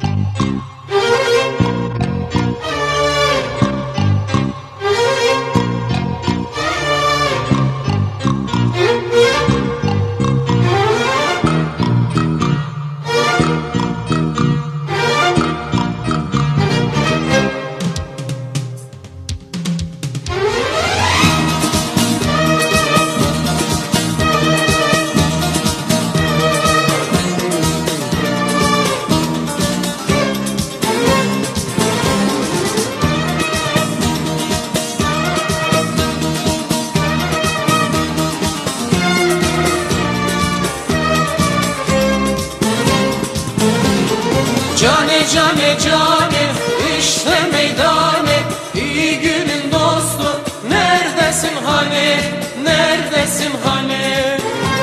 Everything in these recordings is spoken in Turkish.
Cane cane cane işte meydane, iyi günün dostu neredesin hani, neredesin hani?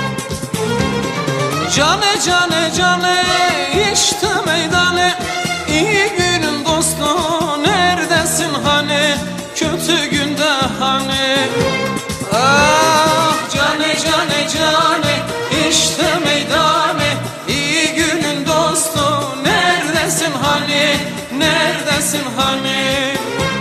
Cane cane cane işte meydane, iyi günün dostu neredesin hani, kötü günde hani? Ah cane cane cane işte meydane, iyi günün dostu neredesin hani, neredesin hani?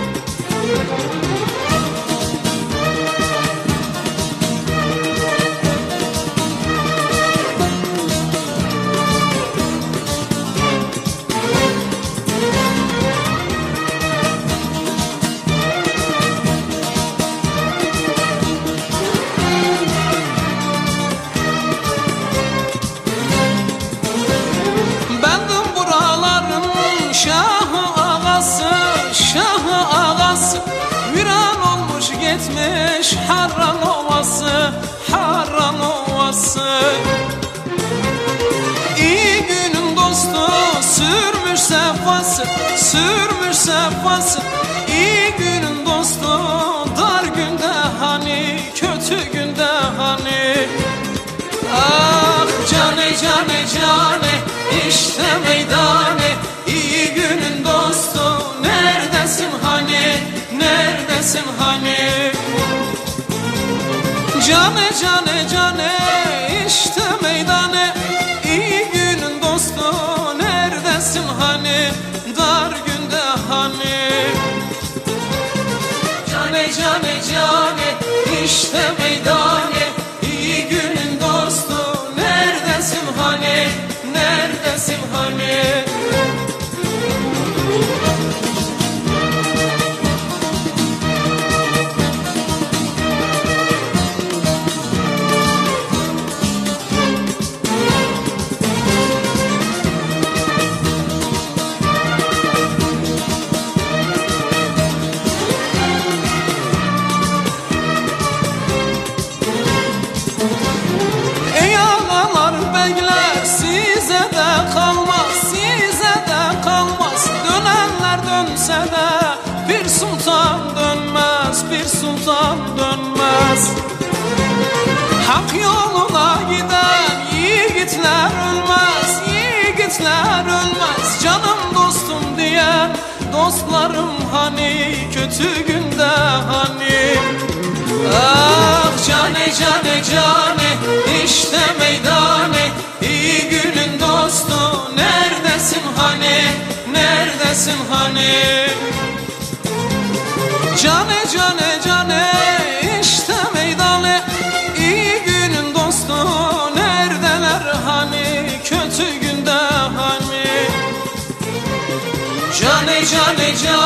Şahı ağası viran olmuş gitmiş Harran Ovası, Harran Ovası. İyi günün dostu sürmüş sefası, sürmüş sefası. İyi günün dostu dar günde hani, kötü günde hani? Ah cane cane cane işte meydane, iyi günün dostu neredesin hani, neredesin hani? Cane cane cane işte meydane, iyi günün dostu neredesin hani, dar günde hani? Cane cane cane işte meydane, iyi günün dostu neredesin hani, neredesin hani? Bir sultan dönmez, bir sultan dönmez. Hak yoluna giden yiğitler ölmez, yiğitler ölmez. Canım dostum diyen dostlarım hani, kötü günde hani? Ah cane cane cane işte meydane, iyi günün dostu neredesin hani, neredesin hani? Cane cane cane işte meydane, iyi günün dostu neredeler hani, kötü günde hani? Cane cane cane